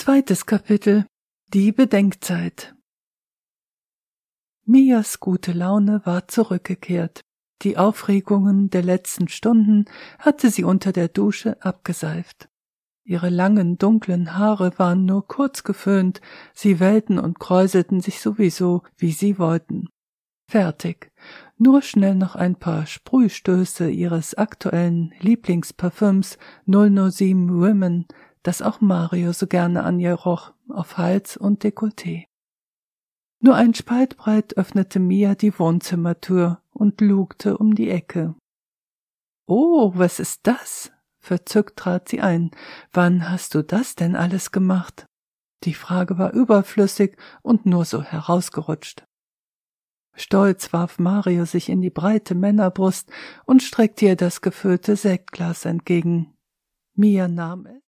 Zweites Kapitel: Die Bedenkzeit. Mias gute Laune war zurückgekehrt. Die Aufregungen der letzten Stunden hatte sie unter der Dusche abgeseift. Ihre langen, dunklen Haare waren nur kurz geföhnt, sie wellten und kräuselten sich sowieso, wie sie wollten. Fertig. Nur schnell noch ein paar Sprühstöße ihres aktuellen Lieblingsparfüms 007 Women, das auch Mario so gerne an ihr roch, auf Hals und Dekolleté. Nur ein Spalt breit öffnete Mia die Wohnzimmertür und lugte um die Ecke. »Oh, was ist das?« Verzückt trat sie ein. »Wann hast du das denn alles gemacht?« Die Frage war überflüssig und nur so herausgerutscht. Stolz warf Mario sich in die breite Männerbrust und streckte ihr das gefüllte Sektglas entgegen. Mia nahm es